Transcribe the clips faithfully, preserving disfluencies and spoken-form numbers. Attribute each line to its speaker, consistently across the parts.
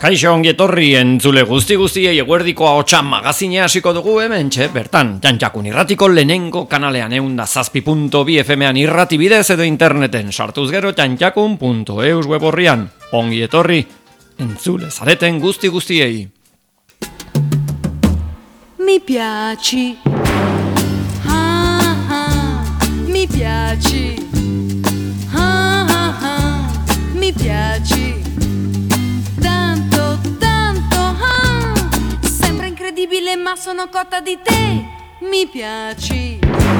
Speaker 1: Kaixo ongi etorri entzule guzti guztiei eguerdikoa hotxan magazinea hasiko dugu hemen txe, bertan, Jantjakun irratiko lehenengo kanalean eunda zazpi punto bi F M-an irrati bidez edo interneten sartuz gero jantjakun punto e u web horrian. Ongi etorri entzule zareten guzti guztiei.
Speaker 2: Mi piaci, ah ah, mi piaci, ah ah ah, mi piaci. Ma sono cotta di te, mi piaci,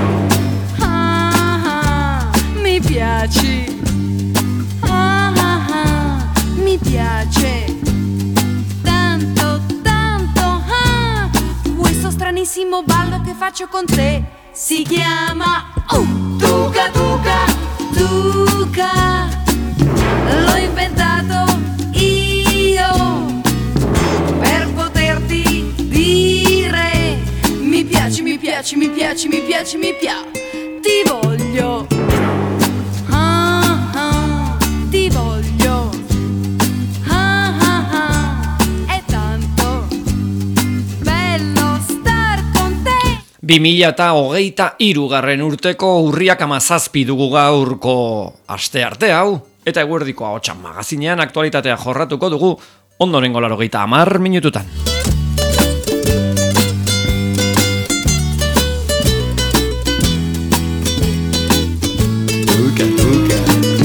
Speaker 2: ah, ah, mi piaci, ah, ah, ah, mi piace, tanto, tanto, ah, questo stranissimo ballo che faccio con te si chiama uh, Tuca Tuca Tuca, l'ho inventato io per poterti dire. Mi piaci, mi piaci, mi piaci, mi piaci, mi piaci, ti voglio, ah, ah, ti voglio, ah, ah, ah, è tanto bello star con te.
Speaker 1: bi mila eta hogeita hirugarren urteko urriak hamazazpi dugu gaurko aste arte hau, eta eguerdiko ahotsan magazinean aktualitatea jorratuko dugu ondorengo laurogeita hamar minututan.
Speaker 3: Tuca, tuca.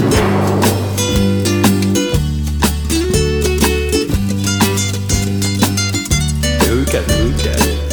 Speaker 3: Tuca, tuca.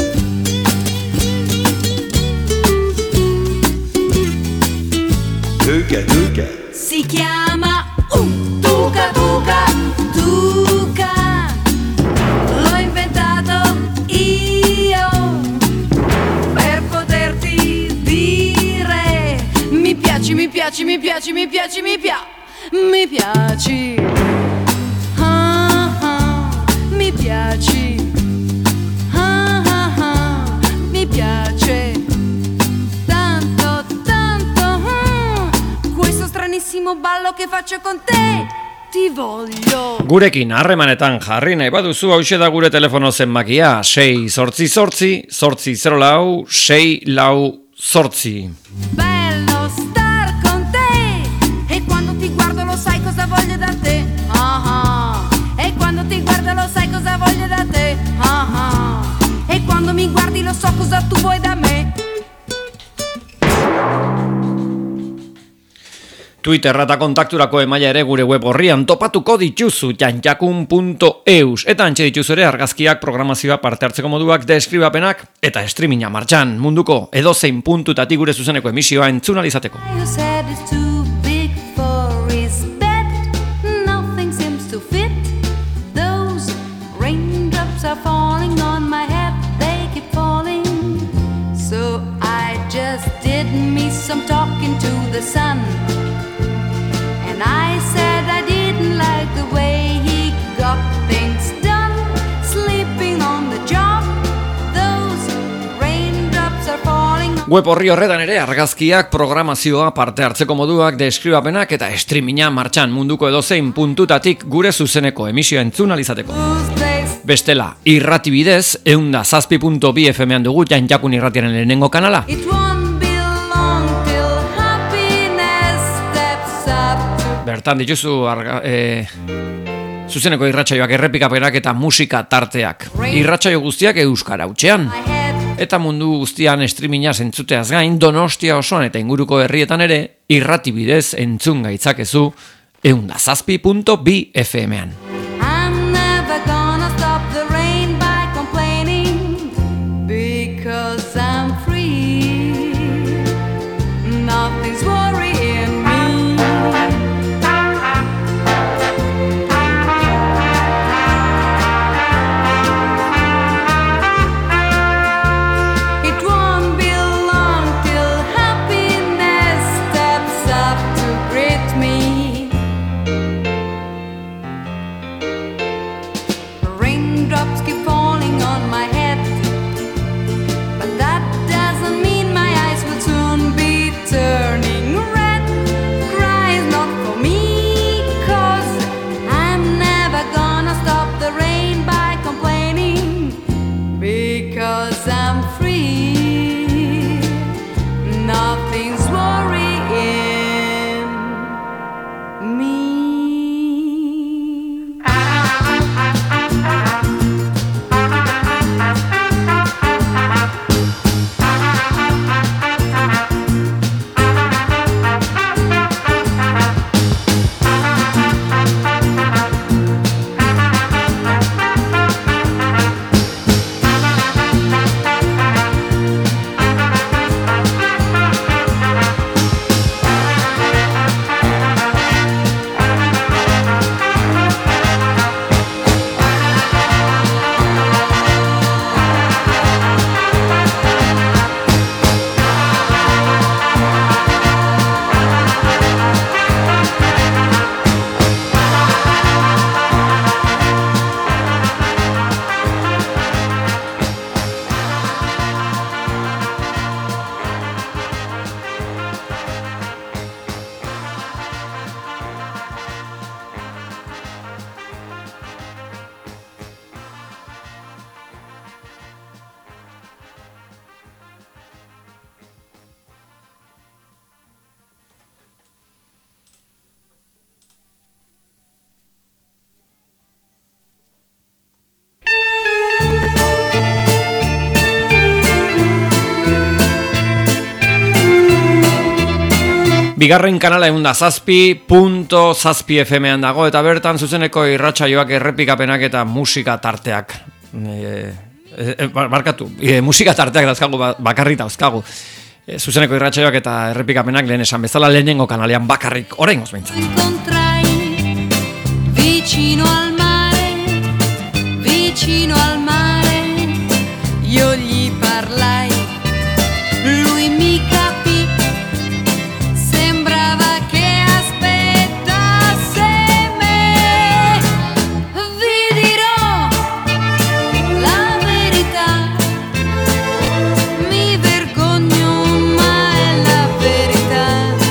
Speaker 3: Tuca, tuca.
Speaker 2: Si chiama uh, Tuca Tuca Tuca, l'ho inventato io per poterti dire mi piaci, mi piaci, mi piaci, mi piaci, mi piaci, mi piaci, ah, ah, mi piaci, ah, ah, ah, mi piace, tanto, tanto, ah, questo stranissimo ballo che faccio con te, ti voglio.
Speaker 1: Gurekin harremanetan jarri nahi baduzu hauxe da gure telefono zenbakia, sei zortzi zortzi, zortzi zero lau, sei lau zortzi.
Speaker 2: Bello star con te, e quando ti guardo lo sai cosa voglio da te, ah ah, e quando ti guardo lo sai cosa voglio da te, ah ah, e quando mi guardi lo so cosa tu vuoi da me.
Speaker 1: Twitterra eta kontakturako emaila ere gure web horrian topatuko dituzu jantjakun punto e u eta antxe dituzu ere argazkiak, programazioa, parte hartzeko moduak, deskribapenak eta streaminga martxan munduko edozein puntutatik gure zuzeneko emisioa entzun alizateko.
Speaker 2: You said it's too big for his bed, nothing seems to fit, those raindrops are falling on my head, they keep falling, so I just did me some talking to the sun. And I said I didn't like the way he got things done, sleeping on the job, those raindrops are falling.
Speaker 1: Web horri horretan ere argazkiak, programazioa, parte hartzeko moduak, deskribapenak eta streaminga martxan munduko edozein puntutatik gure zuzeneko emisioa entzun alizateko. Bestela, irrati bidez, eunda zazpi punto bi F M-an dugu Jantjakun irratiaren lehenengo kanala. Bertan dituzu arga, e, zuzeneko irratsaioak, errepikapenak eta musika tarteak. Irratsaio guztiak euskara hutsean. Eta mundu guztian streaminga entzuteaz gain, Donostia osoan eta inguruko herrietan ere irrati bidez entzun gaitzakezu eunda zazpi punto bi F M-an.
Speaker 2: I'm never gonna stop the rain by complaining, because I'm free, nothing's worrying me. Turning red.
Speaker 1: Bigarren kanala egun da zazpi punto zazpi F M-an dago, eta bertan zuzeneko irratsaioak, errepikapenak eta musika tarteak. E, e, barkatu, e, musika tarteak dauzkagu, bakarrik dauzkagu. E, zuzeneko irratsaioak eta errepikapenak lehen esan bezala lehenengo kanalean bakarrik, oraingoz behintzat.
Speaker 2: Vicino al mare, vicino al mare, io gli parlai, lui mi capì, sembrava che aspettasse me. Vi dirò la verità, mi vergogno ma è la verità.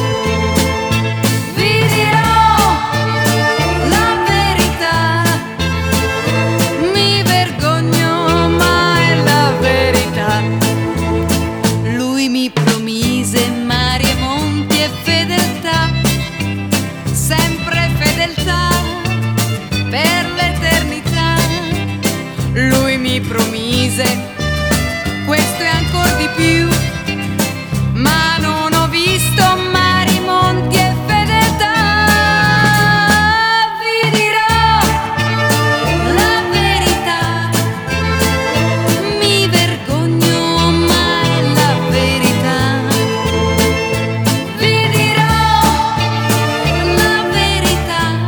Speaker 2: Vi dirò la verità, mi vergogno ma è la verità. Lui mi promise mari e monti e fedeltà, sempre fedeltà per l'eternità. Lui mi promise questo e ancor di più, ma non ho visto mari, monti e fedeltà. Vi dirò la verità, mi vergogno ma è la verità. Vi dirò la verità,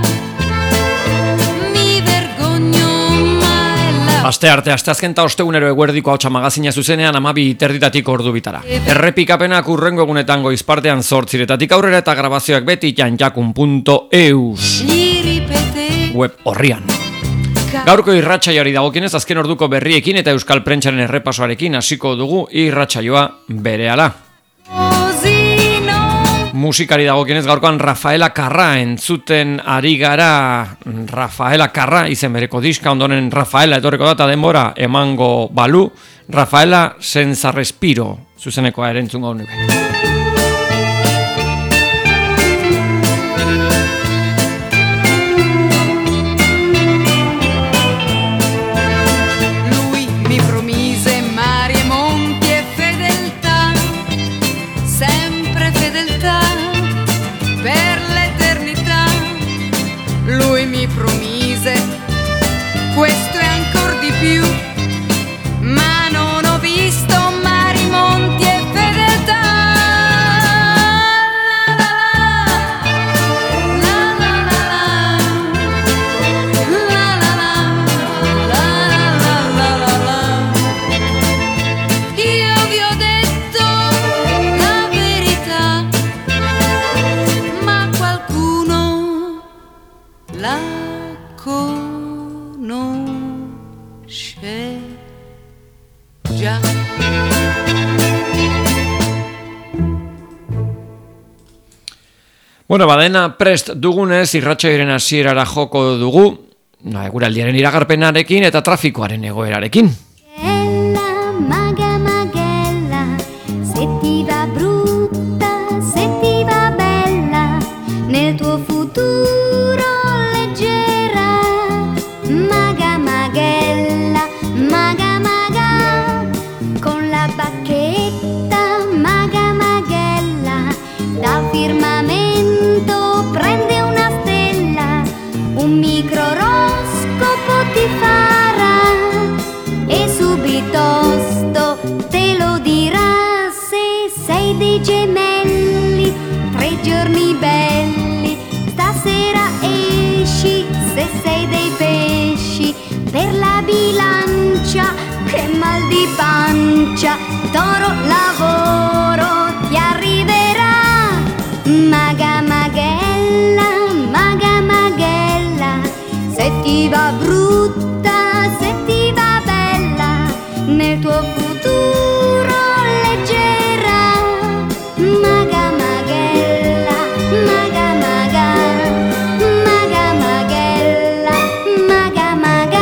Speaker 2: mi vergogno ma è la
Speaker 1: Aste arte, aste azken eta ostegunero eguerdiko hautsa magazina zuzenean amabi terditatik ordu bitara. Errepikapenak urrengo egunetan goizpartean zortziretatik aurrera eta grabazioak beti janjakun punto eus
Speaker 2: Gli ripeté
Speaker 1: web horrian. Gaurko irratsaioari dagokienez azken orduko berriekin eta euskal prentsaren errepasoarekin hasiko dugu irratsaioa berehala.
Speaker 2: così non
Speaker 1: Musikari dagokienez gaurkoan Rafaela Carrà entzuten ari gara. Rafaela Carrà izen bereko diska, ondoren Rafaela etorreko data denbora emango balu. Rafaela senza respiro zuzenekoa ere entzungo nuke.
Speaker 2: Lui mi promise mari e monti e fedeltà, sempre fedeltà per l'eternità. Lui mi promise questo e ancor di più, ma non ho visto mari, monti e fedeltà. La la la la la la la la la la la. Io vi ho detto la verità, ma qualcuno la conosce già.
Speaker 1: Bueno, badena prest dugunez irratsaioaren hasierara joko dugu, na, eguraldiaren iragarpenarekin eta trafikoaren egoerarekin.
Speaker 4: Maga magella, se ti va brutta, se ti va bella, nel tuo futuro leggera. Maga magella, maga maga, con la bacchetta, maga magella, dal firmamento prende una stella, un microscopo ti farà e subito te lo dirà. Se sei dei gemelli, tre giorni belli, stasera esci. Se sei dei pesci, per la bilancia, che mal di pancia, toro lavoro ti arriverà. Maga maghella, maga maghella, se ti va brutta, se ti va bella, nel tuo futuro leggera. Maga maghella, maga maga, maga maghella, maga maga.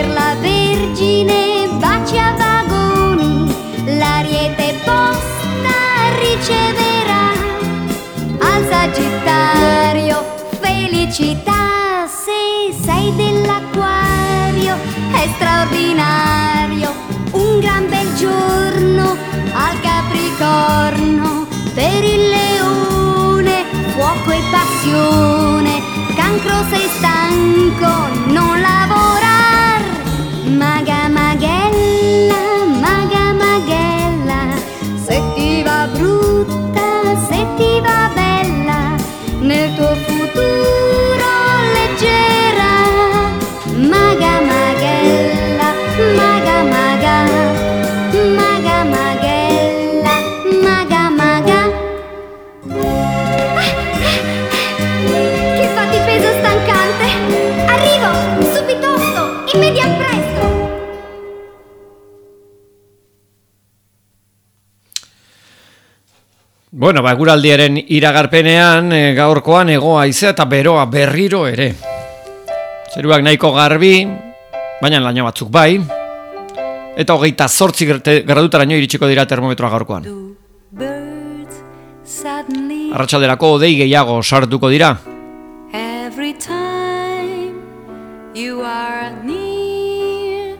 Speaker 4: per la Vergine bacia vagoni, l'Ariete posta riceverà, al Sagittario felicità, se sei dell'Acquario è straordinario, un gran bel giorno al Capricorno, per il Leone fuoco e passione, Cancro sei stanco non lavorar, Maga Maghella, Maga Maghella, se ti va brutta, se ti va bella, nel tuo futuro leggera, Maga Maghella, Maga Maga, Maga Maghella, Maga Maga. Che fatipeso stancante! Arrivo, subitosto, immediat presto!
Speaker 1: Bueno, ba, eguraldiaren iragarpenean e, gaurkoan hegoa haizea eta beroa berriro ere. Zeruak nahiko garbi, baina laino batzuk bai, eta hogeita zortzi gradutaraino iritsiko dira termometroa gaurkoan. Arratsalderako hodei gehiago sartuko dira.
Speaker 2: Every time you are near,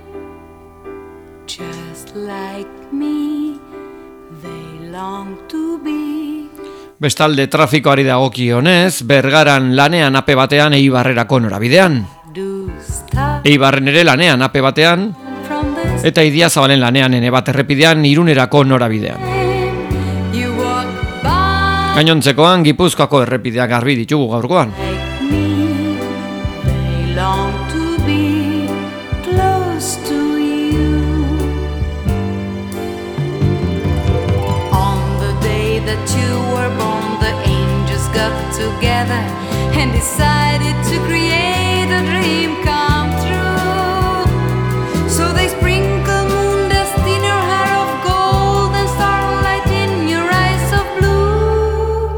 Speaker 2: just like me, they long to be.
Speaker 1: Bestalde trafikoari dagokionez, Bergaran lanean ape batean Eibarrerako norabidean. Eibarren ere lanean ape batean, eta Idiazabalen lanean ene bat errepidean Irunerako norabidean. Gainontzekoan Gipuzkoako errepideak garbi ditugu gaurkoan.
Speaker 2: Together and decided to create a dream come true. So they sprinkle moon dust in your hair of gold and starlight in your eyes of blue.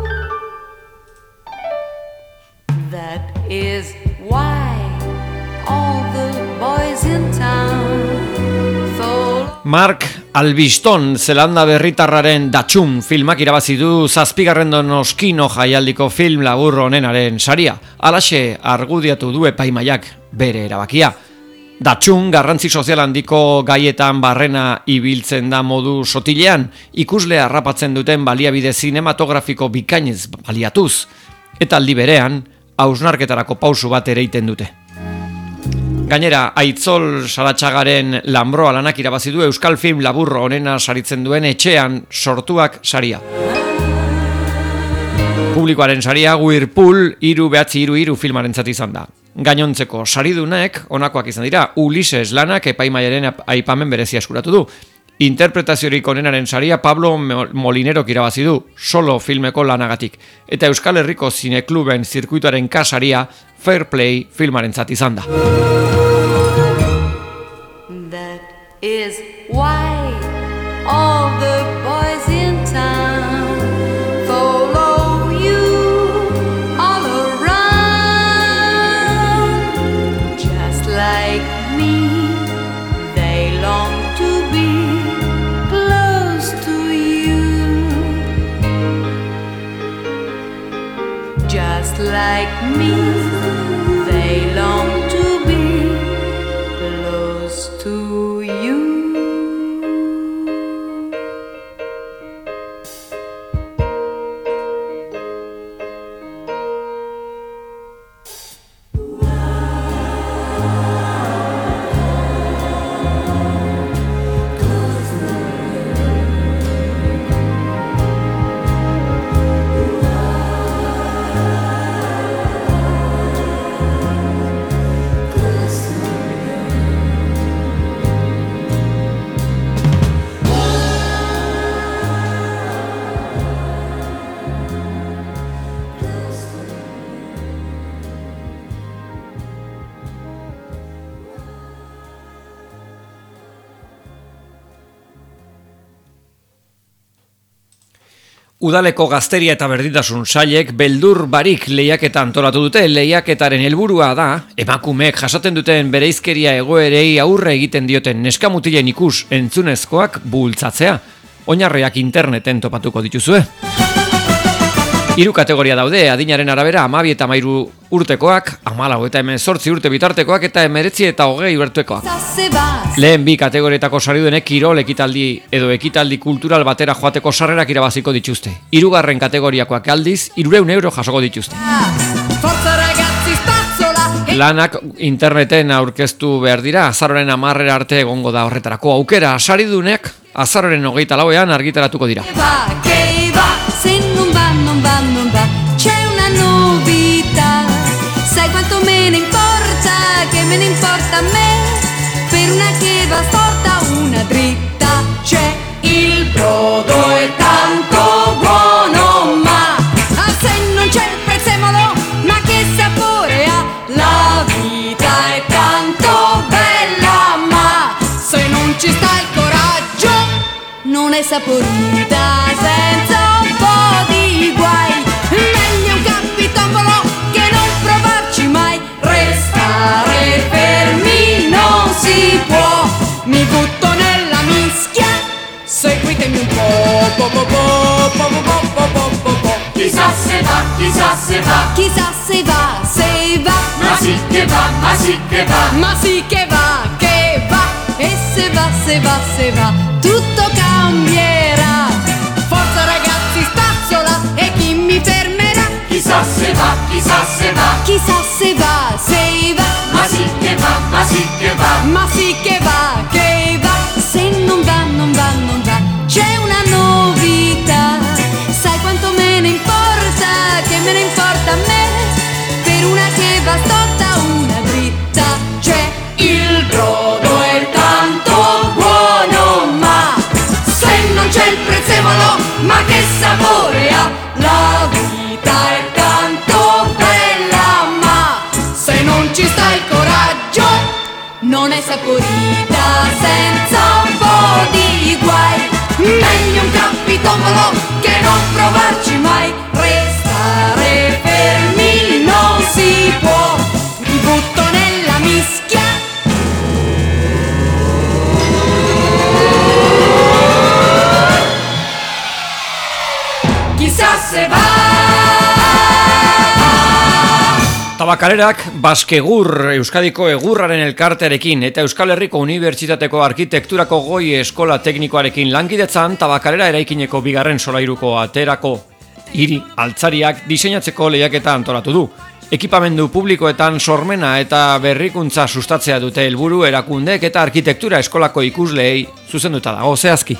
Speaker 2: That is why all the boys in town fall.
Speaker 1: Mark Albiston, Zelanda berritarraren Datxun filmak irabazi du zazpigarren Donoskino jaialdiko film labur honenaren saria. Halaxe argudiatu du epaimaiak bere erabakia. Datxun garrantzi sozial handiko gaietan barrena ibiltzen da modu sotilean, ikuslea harrapatzen duten baliabide zinematografiko bikainez baliatuz, eta aldi berean, hausnarketarako pausu bat ere egiten dute. Gainera, Aitzol Saratxagaren Lanbroa lanak irabazi du Euskal Film laburro honena saritzen duen Etxean sortuak saria. Publikoaren saria Whirlpool hiru behatzi hiru hiru filmarentzat izan da. Gainontzeko saridunek honakoak izan dira, Ulises lanak epaimaiaren aipamen berezia eskuratu du. Interpretaziorik onenaren saria Pablo Molinerok irabazi du, solo filmeko lanagatik. Eta Euskal Herriko Zinekluben zirkuituaren kasaria Fair Play filmarentzat izan da.
Speaker 2: That is why all the boys in town follow you all around. Just like me, they long to be close to you. Just like me, they long to be close to you.
Speaker 1: Udaleko gazteria eta berdintasun sailek beldur barik lehiaketa antolatu dute. Lehiaketaren helburua da, emakumeek jasaten duten bereizkeria egoerei aurre egiten dioten neskamutilen ikus entzunezkoak bultzatzea. Oinarriak interneten topatuko dituzue. Hiru kategoria daude, adinaren arabera hamabi eta hamairu urtekoak, hamalau eta hemezortzi urte bitartekoak eta hemeretzi eta hogei urtekoak. Lehen bi kategorietako saridunek kirol ekitaldi edo ekitaldi kultural batera joateko sarrerak irabaziko dituzte. Hirugarren kategoriakoak aldiz, hirurehun euro jasoko dituzte. Lanak interneten aurkeztu behar dira, azaroren hamarrera arte egongo da horretarako aukera. Saridunek azaroren hogeita lauean argitaratuko dira.
Speaker 2: Se non va, non va, non va, c'è una novità. Sai quanto me ne importa, che me ne importa a me. Per una che va storta, una dritta. C'è il brodo è tanto buono, ma ah, se non c'è il prezzemolo, ma che sapore ha? La vita è tanto bella, ma se non ci sta il coraggio, non è saporita senza mi butto nella mischia, seguitemi un po', po, po, po, po, po, po, po, po, po. Chissà se va, chissà se va, chissà se va, se va, ma sì che va, ma sì che va, ma sì che va, che va, e se va, se va, se va, tutto cambierà. Forza ragazzi, spazzola, e chi mi fermerà? Chissà se va, chissà se va, chissà se va, se va, ma sì che va, ma sì che va, ma sì che va, che va, se non va, non va, non va, c'è una novità, sai quanto me ne importa, che me ne importa a me, per una che va storta, una dritta, c'è il brodo è tanto buono, ma se non c'è il prezzemolo, ma che sapore ha, la vita è tanto bella, ma se non ci sta il coraggio, non è saporita senza un po' di guai. Meglio un capitombolo che non provarci mai. Restare fermi non si può. Mi butto nella mischia. Chissà se va.
Speaker 1: Tabakalerak Baskegur Euskadiko Egurraren elkartearekin eta Euskal Herriko Unibertsitateko Arkitekturako Goi Eskola Teknikoarekin lankidetzan Tabakalera eraikineko bigarren solairuko aterako hiri altzariak diseinatzeko lehiaketa antolatu du. Ekipamendu publikoetan sormena eta berrikuntza sustatzea dute helburu erakundek eta arkitektura eskolako ikusleei zuzenduta dago zehazki.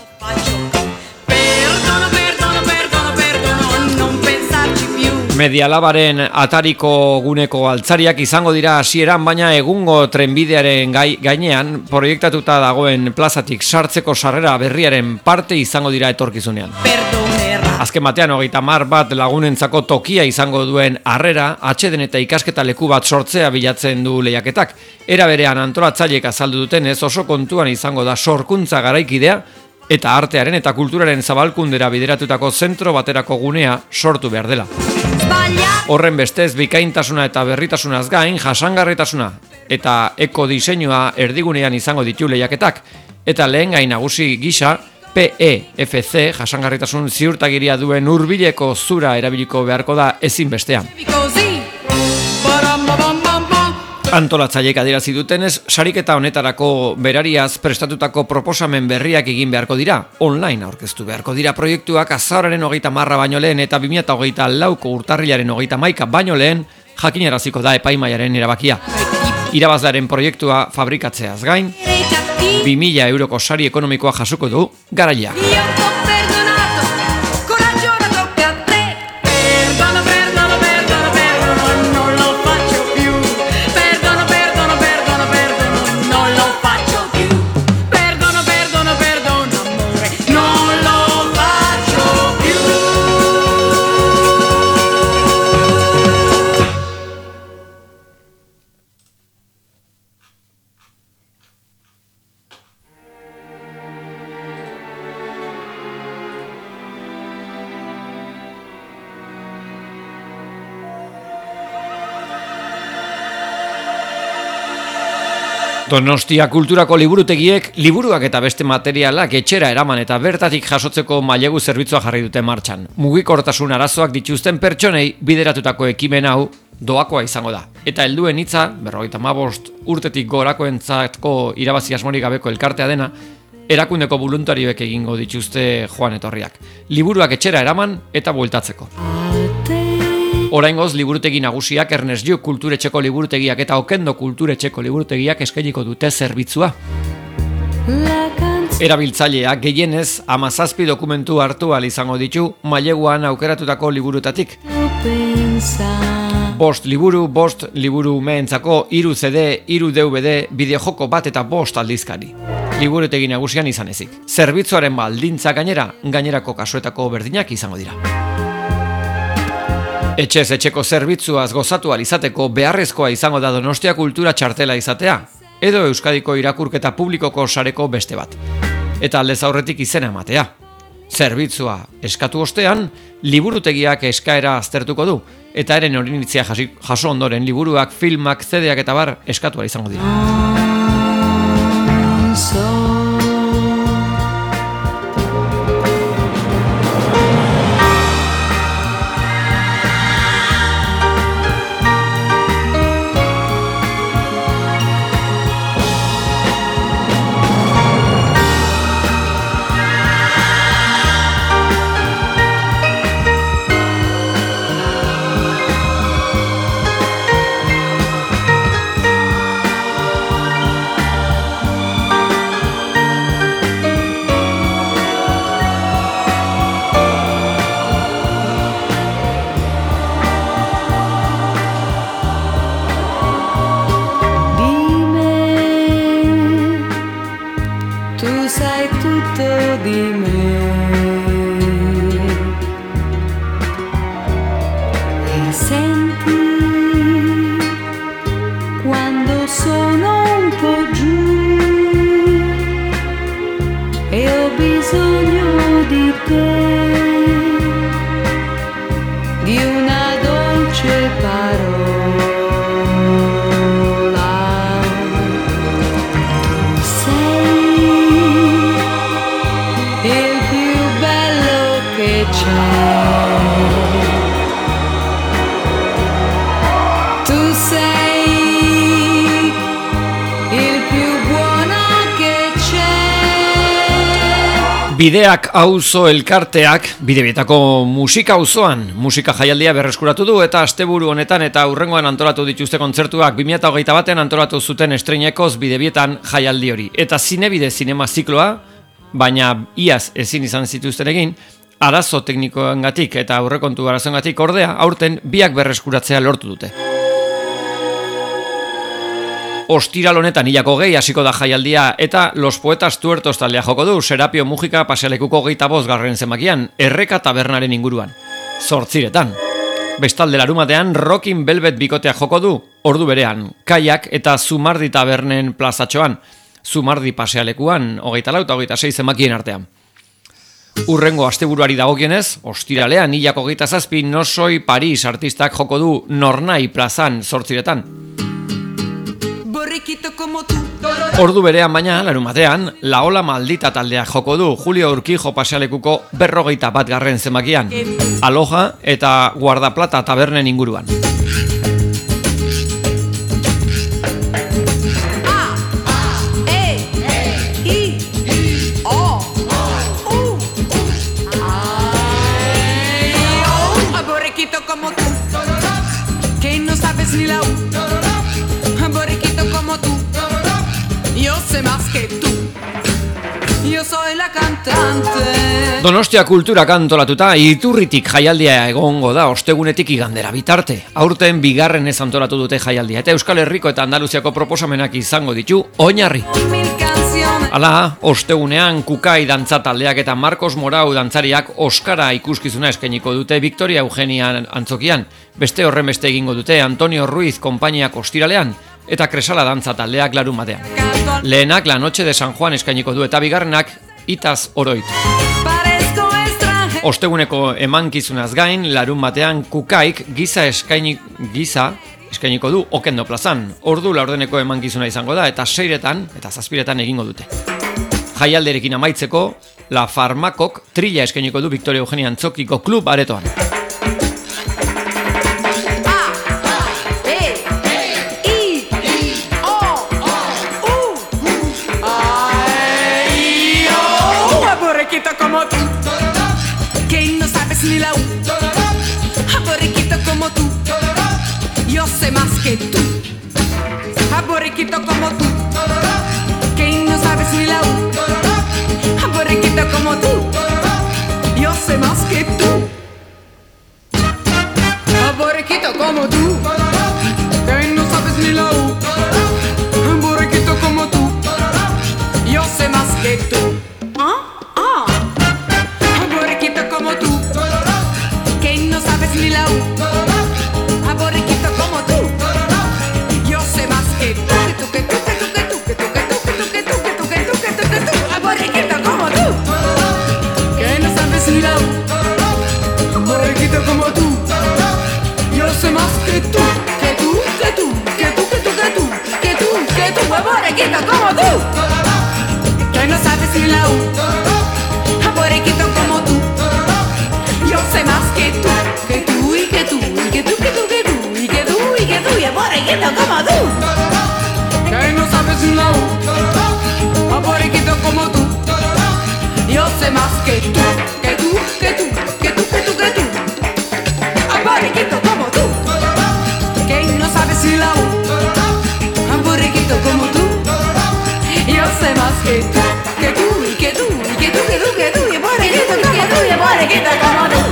Speaker 1: Medialabaren atariko guneko altzariak izango dira hasieran, baina egungo trenbidearen gai, gainean proiektatuta dagoen plazatik sartzeko sarrera berriaren parte izango dira etorkizunean. Azken batean hogeita hamar bat lagunentzako tokia izango duen harrera, atxeden eta ikasketa leku bat sortzea bilatzen du lehiaketak. Era berean antolatzaileek azaldu dutenez oso kontuan izango da sorkuntza garaikidea eta artearen eta kulturaren zabalkundera bideratutako zentro baterako gunea sortu behar dela. Horren bestez, bikaintasuna eta berritasunaz gain, jasangarritasuna eta ekodiseinua erdigunean izango ditu lehiaketak, eta lehen gain nagusi gisa, P E F C, jasangarritasun ziurtagiria duen hurbileko zura erabiliko beharko da ezinbestean. Antolatzaileek adierazi dutenez, sariketa honetarako berariaz prestatutako proposamen berriak egin beharko dira, online aurkeztu beharko dira proiektuak azaroaren hogeita marra baino lehen eta bi mila hogeita lauko urtarrilaren hogeita maika baino lehen jakinaraziko da epaimaiaren erabakia. Irabazlearen proiektua fabrikatzeaz gain, bi mila euroko sari ekonomikoa jasoko du garaia. Donostia kulturako liburutegiek liburuak eta beste materialak etxera eraman eta bertatik jasotzeko mailegu zerbitzua jarri dute martxan. Mugikortasun arazoak dituzten pertsonei bideratutako ekimen hau doakoa izango da. Eta helduen hitza, berrogeita hamabost urtetik gorakoentzatko irabazi asmorik gabeko elkartea dena, erakundeko voluntarioek egingo dituzte joan etorriak. Liburuak etxera eraman eta bueltatzeko. Oraingoz liburutegi nagusiak Ernest Lluch kulturetxeko liburutegiak eta Okendo kulturetxeko liburutegiak eskainiko dute zerbitzua. Erabiltzaileak gehienez hamazazpi dokumentu hartu ahal izango ditu maileguan aukeratutako liburutatik. Bost liburu, bost liburu umeentzako, hiru C D, hiru D V D, bideojoko bat eta bost aldizkari. Liburutegi nagusian izan ezik. Zerbitzuaren baldintza gainera, gainerako kasuetako berdinak izango dira. Etxez etxeko zerbitzuaz gozatu ahal izateko beharrezkoa izango da Donostia kultura txartela izatea, edo Euskadiko irakurketa publikoko sareko beste bat. Eta aldez aurretik izena ematea. Zerbitzua eskatu ostean, liburutegiak eskaera aztertuko du, eta eren orinitzia jaso ondoren liburuak, filmak, C D-ak eta bar eskatu ahal izango dira. Bideak auzo elkarteak, bidebietako musika auzoan, musika jaialdia berreskuratu du eta asteburu honetan eta hurrengoan antolatu dituzte kontzertuak bi mila hogeita batean antolatu zuten estreinekoz bidebietan jaialdi hori. Eta zinebide zinema zikloa, baina iaz ezin izan zituzten egin, arazo teknikoengatik eta aurrekontu arazoengatik ordea, aurten biak berreskuratzea lortu dute. Ostiral honetan hilako gehi hasiko da jaialdia eta Los Poetas Tuertos taldea joko du Serapio Mujika pasealekuko geita bost garren zenbakian, Erreka tabernaren inguruan. Zortziretan. Bestalde larumatean Rockin' Velvet bikotea joko du, ordu berean, Kaiak eta Zumardi tabernen plazatxoan, Zumardi pasealekuan, hogeita lau eta hogeita sei zenbakien artean. Urrengo asteburuari dagokienez, ostiralean hilako geita zazpi Nosoi Paris artistak joko du Nornai plazan zortziretan. Ordu berean baina, larumatean, La Ola Maldita taldea joko du Julio Urquijo pasealekuko berrogeita bat garren zenbakian, Aloha eta Guardaplata tabernen inguruan. Donostia kultura kantolatuta Iturritik jaialdia egongo da ostegunetik igandera bitarte. Aurten bigarren ez antolatu dute jaialdia eta Euskal Herriko eta Andaluziako proposamenak izango ditu oinarri. Hala, ostegunean Kukai dantza taldeak eta Marcos Morau dantzariak Oskara ikuskizuna eskainiko dute Victoria Eugenia antzokian. Beste horren beste egingo dute Antonio Ruiz konpainiak ostiralean eta Kresala dantza taldeak larumatean. Lehenak La Noche de San Juan eskainiko du eta bigarrenak Itaz Oroit. Osteguneko emankizunaz gain, larun batean Kukaik giza eskaini giza eskainiko du Okendo plazan. Ordu laurdeneko emankizuna izango da eta seiretan eta zazpiretan egingo dute. Jaialderekin amaitzeko, La Farmakok trilla eskainiko du Victoria Eugenia Antzokiko klub aretoan.
Speaker 5: Como tú, que no sabes ni la U, aborriquito como tú, yo sé más que tú, aborriquito como tú, que no sabes ni la U, aborriquito como tú, yo sé más que tú, aborriquito como tú, que no sabes ni la U, aborriquito como tú, yo sé más que tú. Como tú, que no sabes ni la U, aborriquito como tú, yo sé más que tú, que tú, que tú, que tú, que tú, que tú, que tú, que tú, que tú, que tú, que tú, que tú, aborriquito como tú, que no sabes ni la U, aborriquito como tú, yo sé más que tú, que tú, que tú, que tú, que tú, que tú, que tú, que tú, aborriquito como tú, que no sabes ni la U, aborriquito como tú. Yo sé más que tú, que tú y que tú, y que tú, que tú, que tú, y que tú, y que tú, y aborriquito como tú, que no sabes la U, aborriquito como tú, yo sé más que tú, que tú, que tú, que tú, que tú, que tú, aborriquito como tú, que no sabes la U, aborriquito como tú, yo sé más que tú, que tú, y que tú, y que tú, que tú, que tú, y aborriquito como tú, y aborriquito como tú.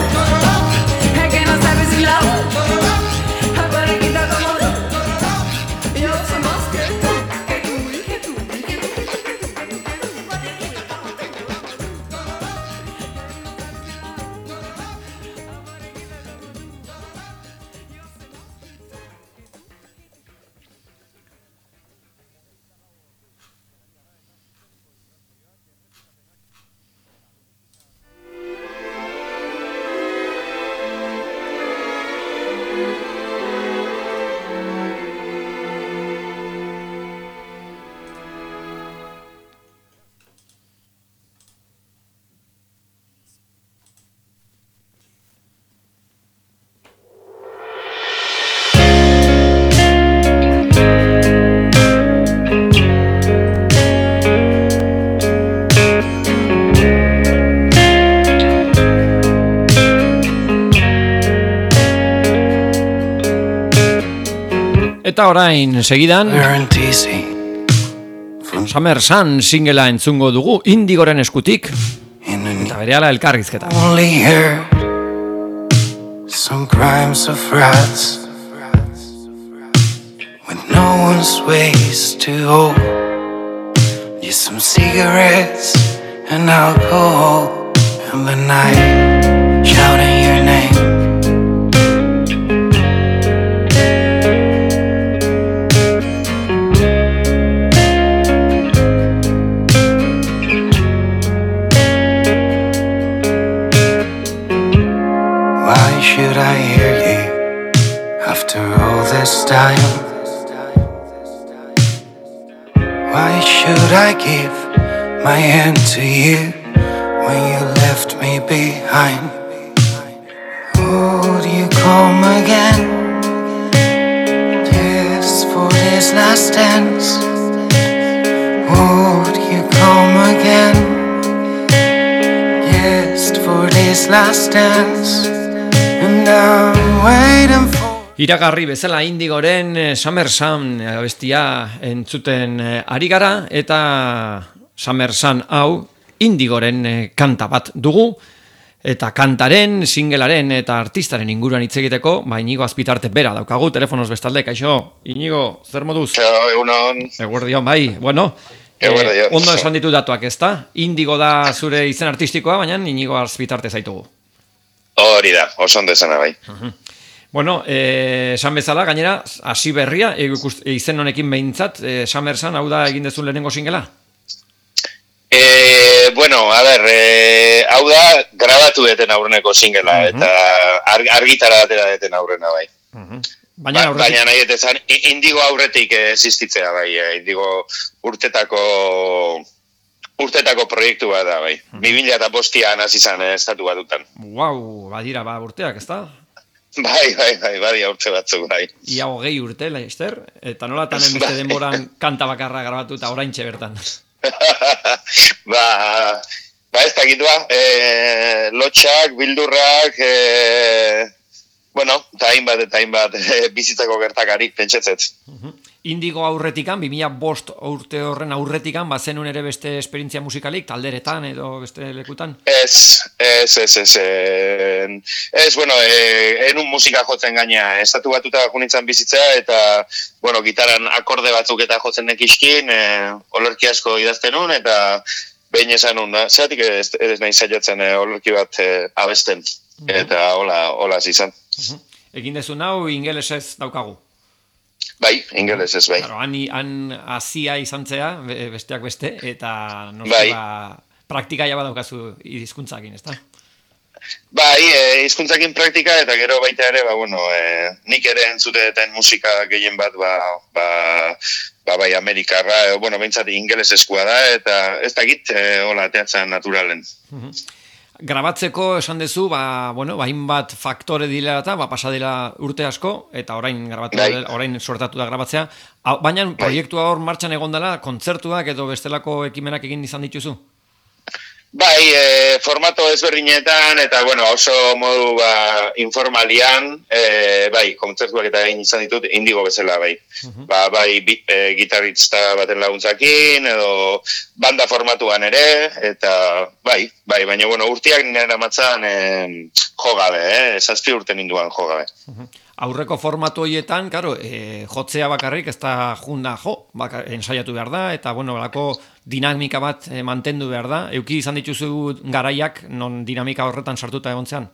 Speaker 1: Eta orain, segidan, Summer Sun singela entzungo dugu Indigoren eskutik, eta berehala elkarrizketa.
Speaker 6: Some crimes of rats with no one's ways to hold, just some cigarettes and alcohol in the night, shouting your name. Should I hear you after all this time? Why should I give my hand to you when you left me behind? Would you come again just for this last dance? Would you come again just for this last dance?
Speaker 1: Iragarri bezala Indigoren Summer Sun abestia entzuten ari gara, eta Summer Sun hau Indigoren kanta bat dugu, eta kantaren, singelaren eta artistaren inguruan hitz egiteko, ba Inigo Azpitarte bera daukagu telefonoz bestalde. Kaixo, Inigo, zer moduz?
Speaker 7: Egunon.
Speaker 1: Eguerdion, bai, bueno, eh, ondo esan ditu datuak, ezta? Indigo da zure izen artistikoa, baina Inigo Azpitarte zaitugu.
Speaker 7: Hori da, oso ondo esana bai.
Speaker 1: Uh-huh. Bueno, eh, esan bezala, gainera, hasi berria, e, izen honekin behintzat, eh, Summer Sun, hau da egin dezun lehenengo singela?
Speaker 7: Eh, bueno, a ver, eh, hau da grabatu deten aurreneko singela, uh-huh. eta ar, argitara datera deten aurrena bai.
Speaker 1: Uh-huh. Baina
Speaker 7: Ba-
Speaker 1: aurretik...
Speaker 7: Baina nahi etezan, indigo aurretik existitzea, bai, eh, indigo urtetako urtetako proiektu bat da, bai. bi mila eta bostian hasi izan eh, estatu batutan.
Speaker 1: Wow, badira, ba, urteak, ez da?
Speaker 7: Bai, bai, bai, bai, urte batzuk, bai.
Speaker 1: Ia hogei urte, Laster, eta nolatan beste
Speaker 7: Bai.
Speaker 1: denboran kanta bakarra grabatu eta oraintxe bertan.
Speaker 7: ba, ba ez dakit ba, e, lotxak, bildurrak, e, bueno, eta hainbat eta hainbat e, bizitzako gertakarik pentsatzet.
Speaker 1: Indigo aurretikan, bi mila bost urte horren aurretikan, bazenun ere beste esperientzia musikalik, talderetan edo beste lekutan?
Speaker 7: Ez, ez, ez, ez, en, ez, bueno, e, enun musika jotzen gaina, estatu batuta junitzen bizitzea, eta, bueno, gitaran akorde batzuk eta jotzen nekiskin, e, olerki asko idazten nun, eta behin esan nun, zeratik ez, ez nahi saiatzen e, olerki bat e, abesten, eta hola, hola izan.
Speaker 1: Egin dezu nau, ingelesez daukagu.
Speaker 7: Bai, ingeles ez, bai.
Speaker 1: Claro, han, han azia izan zea, be- besteak beste, eta noski
Speaker 7: Bai.
Speaker 1: ba, praktika ja badaukazu hizkuntzakin, ezta?
Speaker 7: Bai, e, hizkuntzakin praktika, eta gero baita ere, ba, bueno, e, nik ere entzuteten musika gehien bat, ba, ba, ba bai, Amerikarra, e, bueno, behintzat ingelesezkoa da, eta ez dakit, e, hola, teatzan naturalen.
Speaker 1: Grabatzeko esan dezu, ba, bueno, ba, hainbat faktore dira eta ba, pasa dela urte asko, eta orain grabatu
Speaker 7: Bai.
Speaker 1: dela, orain sortatu da grabatzea. Hau, baina proiektua hor martxan egon dela, kontzertuak edo bestelako ekimenak egin izan dituzu?
Speaker 7: Bai, e, formato ezberdinetan, eta, bueno, oso modu, ba, informalian, e, bai, kontzertuak eta egin izan ditut, indigo bezala, bai. Ba, bai, bi, e, gitarritza baten laguntzakin, edo banda formatuan ere, eta, bai, bai, baina, bueno, urteak nire matzan e, jogabe, eh, zazpi urte ninduan jogabe.
Speaker 1: Aurreko formatu horietan, karo, e, jotzea bakarrik, ez da junda jo, bakar, ensaiatu behar da, eta, bueno, balako dinamika bat e, mantendu behar da. Euki izan dituzu garaiak, non dinamika horretan sartuta egon zean?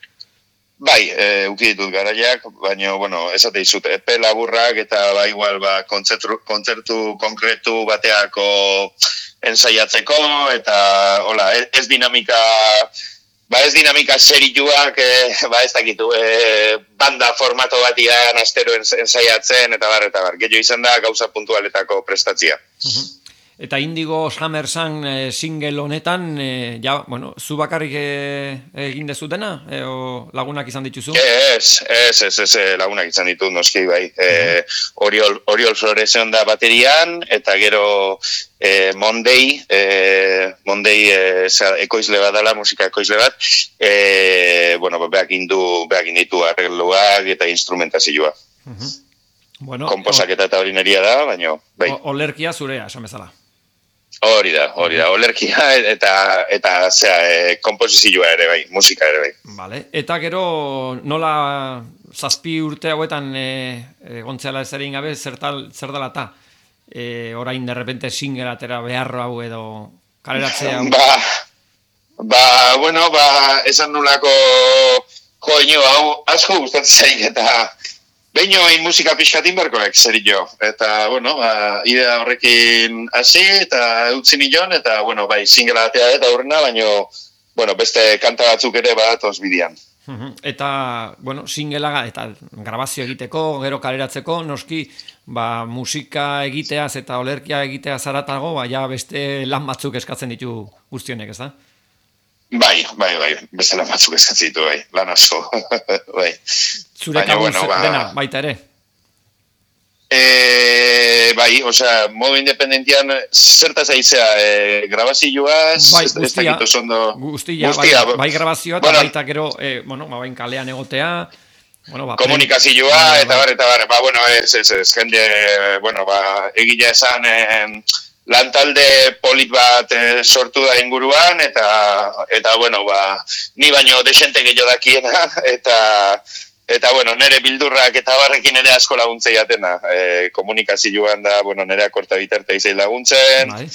Speaker 7: Bai, e, uki ditut garaiak, baina, bueno, esate dizut, epe laburrak eta ba, igual, ba, kontzertu, kontzertu konkretu bateako ensaiatzeko, eta, hola, ez, ez dinamika, ba, ez dinamika serituak, e, ba, ez dakitu, e, banda formato batian astero ens, ensaiatzen, eta bar, eta bar, gehiago izan da gauza puntualetako prestatzia.
Speaker 1: Eta Indigo Summersan e, single honetan, e, ja, bueno, zu bakarrik e, egin dezutena, e, o lagunak izan dituzu?
Speaker 7: Ez, ez, ez, ez, lagunak izan ditut, noski, bai. E, Oriol, Oriol Florezion da baterian, eta gero e, Monday, e, Monday e, za, ekoizle bat dela, musika ekoizle bat, e, bueno, beak indu, beak inditu arregluak eta instrumentazioa.
Speaker 1: Bueno,
Speaker 7: Komposaketa eta horineria da, baina, bai.
Speaker 1: o, olerkia zurea, esan bezala.
Speaker 7: Hori da, hori da, olerkia eta, eta zera, e, komposizioa ere bai, musika ere bai.
Speaker 1: Vale. Eta gero nola zazpi urte hauetan e, egontzeala ez egin gabe, zer, tal, zer dela ta? E, orain de repente single atera behar hau edo kaleratzea hau?
Speaker 7: Ba, ba, bueno, ba, esan nolako joinio hau asko gustatzen zaik eta behin hain musika pixkatin berkoek zerillo. Eta, bueno, ba, idea horrekin hasi eta utzi nion, eta, bueno, bai, singela atea eta aurrena, baina, bueno, beste kanta batzuk ere bat osbidean.
Speaker 1: Eta, bueno, singela eta grabazio egiteko, gero kaleratzeko, noski, ba, musika egiteaz eta olerkia egiteaz zaratago, ba, ja beste lan batzuk eskatzen ditu guztionek, ez da?
Speaker 7: Bai, bai, bai, beste lan batzuk eskatzen ditu, bai, lan asko, bai.
Speaker 1: Zure
Speaker 7: Baina,
Speaker 1: kabuz
Speaker 7: bueno, ba-
Speaker 1: dena, baita ere?
Speaker 7: E, bai, osea, modu independentian zertaz aizea, e, grabazioaz,
Speaker 1: Bai,
Speaker 7: ez, ez
Speaker 1: guztia,
Speaker 7: dakit oso ondo...
Speaker 1: guztia,
Speaker 7: guztia,
Speaker 1: bai, bai grabazioa, eta
Speaker 7: bueno,
Speaker 1: baita gero, eh, bueno, ba, bain kalean egotea, bueno, ba,
Speaker 7: komunikazioa,
Speaker 1: Bai,
Speaker 7: eta
Speaker 1: bai.
Speaker 7: bar, eta bar, ba, bueno, ez, ez, ez, jende, bueno, ba, egila esan, eh, lantalde polit bat eh, sortu da inguruan, eta, eta, bueno, ba, ni baino desente gehiago dakiena, eta, eta, bueno, nire bildurrak eta barrekin ere asko laguntzei atena. E, komunikazioan da, bueno, nire akorta bitarte izai laguntzen,
Speaker 1: Bai.